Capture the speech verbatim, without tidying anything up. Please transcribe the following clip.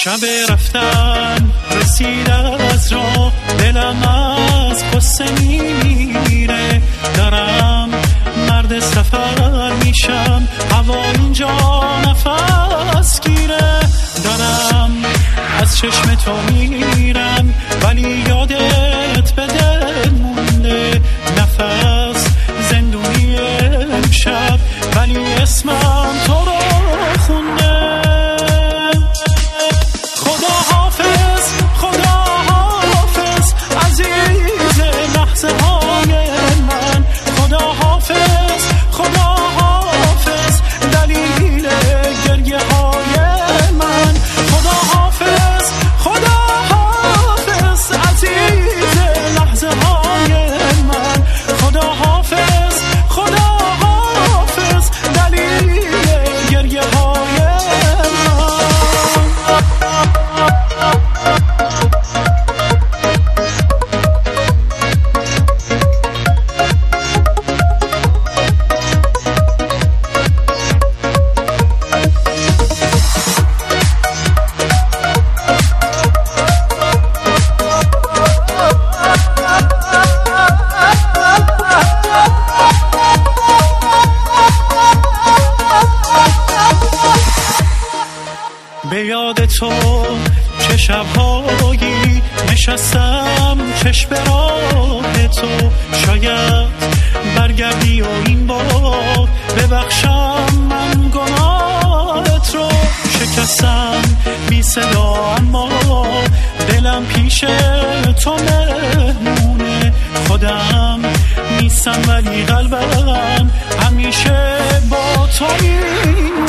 شب رفتن رسید از راه، دلم از قصه میمیره. دارم مرد سفر میشم، هوا اینجا نفس گیره. دارم از چشم تو میرم ولی یادت به دل مونده. نفس زندونی امشب ولی اسمم تو رو خونده. به یاد تو چه شب‌هایی نشستم چشم به راه تو. شاید برگردی و این بار ببخشم من گناهت رو. شکستم بی صدا اما دلم پیش تو مهمونه. خودم نیستم ولی قلبم همیشه با تو.